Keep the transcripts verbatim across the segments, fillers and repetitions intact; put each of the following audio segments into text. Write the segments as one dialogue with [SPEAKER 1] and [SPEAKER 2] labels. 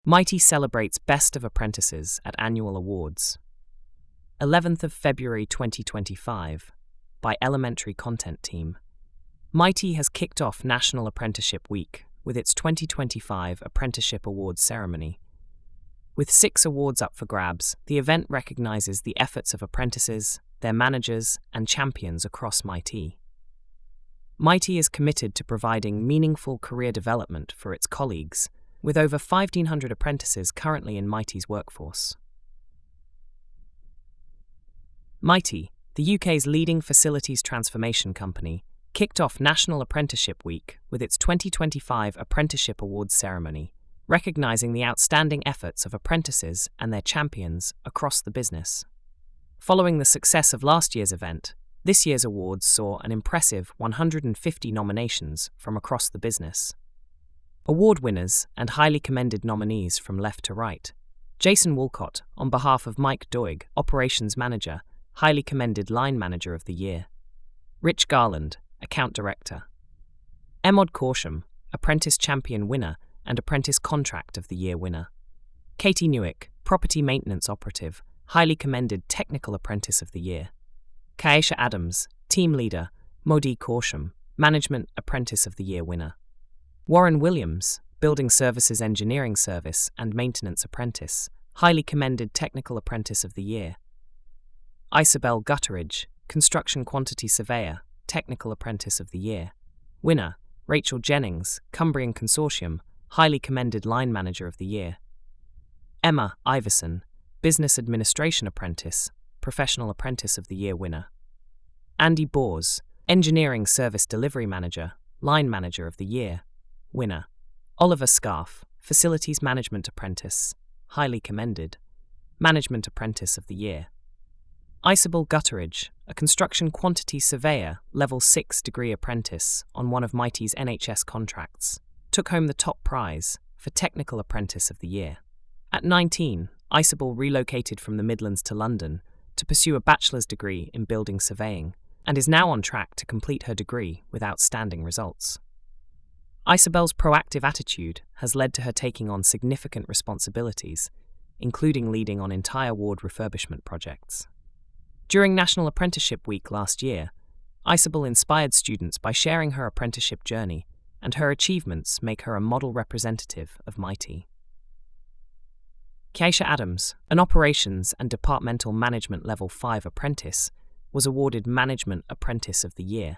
[SPEAKER 1] Mighty celebrates Best of Apprentices at Annual Awards. eleventh of February twenty twenty-five, by Elementary Content Team. Mighty has kicked off National Apprenticeship Week with its twenty twenty-five Apprenticeship Awards ceremony. With six awards up for grabs, the event recognizes the efforts of apprentices, their managers, and champions across Mighty. Mighty is committed to providing meaningful career development for its colleagues, with over fifteen hundred apprentices currently in Mighty's workforce. Mighty, the U K's leading facilities transformation company, kicked off National Apprenticeship Week with its twenty twenty-five Apprenticeship Awards ceremony, recognizing the outstanding efforts of apprentices and their champions across the business. Following the success of last year's event, this year's awards saw an impressive one hundred fifty nominations from across the business. Award winners and highly commended nominees from left to right: Jason Walcott, on behalf of Mike Doig, Operations Manager, highly commended Line Manager of the Year; Rich Garland, Account Director; Emod Corsham, Apprentice Champion Winner and Apprentice Contract of the Year winner; Katie Newick, Property Maintenance Operative, highly commended Technical Apprentice of the Year; Kaisha Adams, Team Leader, Modi Corsham, Management Apprentice of the Year winner; Warren Williams, Building Services Engineering Service and Maintenance Apprentice, highly commended Technical Apprentice of the Year; Isabel Gutteridge, Construction Quantity Surveyor, Technical Apprentice of the Year winner; Rachel Jennings, Cumbrian Consortium, highly commended Line Manager of the Year; Emma Iverson, Business Administration Apprentice, Professional Apprentice of the Year winner; Andy Bors, Engineering Service Delivery Manager, Line Manager of the Year winner; Oliver Scarf, Facilities Management Apprentice, highly commended, Management Apprentice of the Year; Isabel Gutteridge, a Construction Quantity Surveyor, Level six Degree Apprentice on one of Mighty's N H S contracts, took home the top prize for Technical Apprentice of the Year. At nineteen, Isabel relocated from the Midlands to London to pursue a bachelor's degree in building surveying, and is now on track to complete her degree with outstanding results. Isabel's proactive attitude has led to her taking on significant responsibilities, including leading on entire ward refurbishment projects. During National Apprenticeship Week last year, Isabel inspired students by sharing her apprenticeship journey, and her achievements make her a model representative of Mighty. Kaisha Adams, an Operations and Departmental Management Level five apprentice, was awarded Management Apprentice of the Year.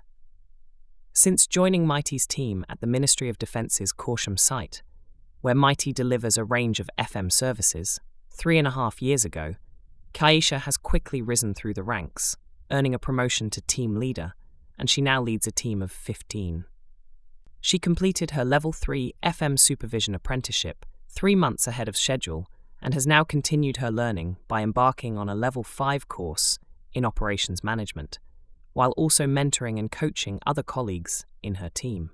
[SPEAKER 1] Since joining Mighty's team at the Ministry of Defence's Corsham site, where Mighty delivers a range of F M services, three and a half years ago, Kaisha has quickly risen through the ranks, earning a promotion to team leader, and she now leads a team of fifteen. She completed her Level three F M Supervision Apprenticeship three months ahead of schedule and has now continued her learning by embarking on a Level five course in Operations Management, while also mentoring and coaching other colleagues in her team.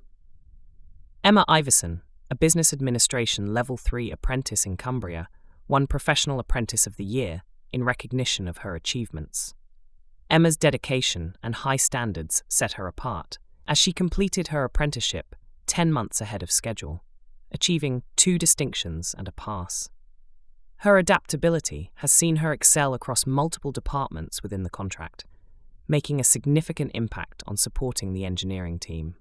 [SPEAKER 1] Emma Iverson, a Business Administration Level three apprentice in Cumbria, won Professional Apprentice of the Year in recognition of her achievements. Emma's dedication and high standards set her apart, as she completed her apprenticeship ten months ahead of schedule, achieving two distinctions and a pass. Her adaptability has seen her excel across multiple departments within the contract, making a significant impact on supporting the engineering team.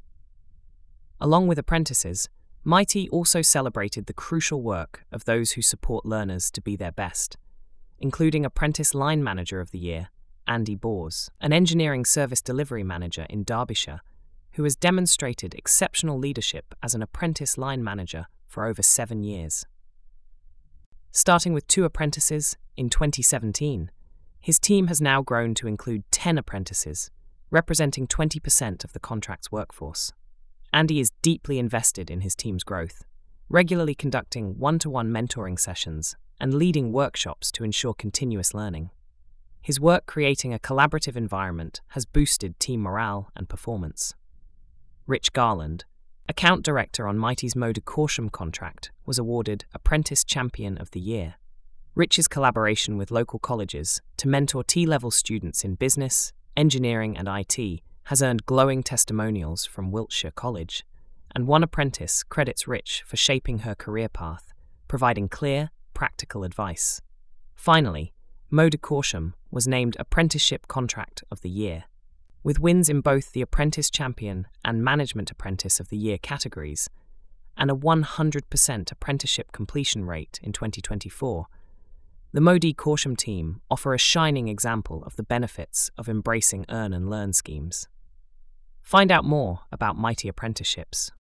[SPEAKER 1] Along with apprentices, Mighty also celebrated the crucial work of those who support learners to be their best, including Apprentice Line Manager of the Year, Andy Bors, an Engineering Service Delivery Manager in Derbyshire, who has demonstrated exceptional leadership as an apprentice line manager for over seven years. Starting with two apprentices in twenty seventeen, his team has now grown to include ten apprentices, representing twenty percent of the contract's workforce. Andy is deeply invested in his team's growth, regularly conducting one-to-one mentoring sessions and leading workshops to ensure continuous learning. His work creating a collaborative environment has boosted team morale and performance. Rich Garland, Account Director on Mighty's Modi Corsham contract, was awarded Apprentice Champion of the Year. Rich's collaboration with local colleges to mentor T-level students in business, engineering and I T has earned glowing testimonials from Wiltshire College, and one apprentice credits Rich for shaping her career path providing clear, practical advice. Finally, Modi Korsham was named Apprenticeship Contract of the Year. With wins in both the Apprentice Champion and Management Apprentice of the Year categories, and a one hundred percent apprenticeship completion rate in twenty twenty-four, the Modi Korsham team offer a shining example of the benefits of embracing earn and learn schemes. Find out more about Mighty Apprenticeships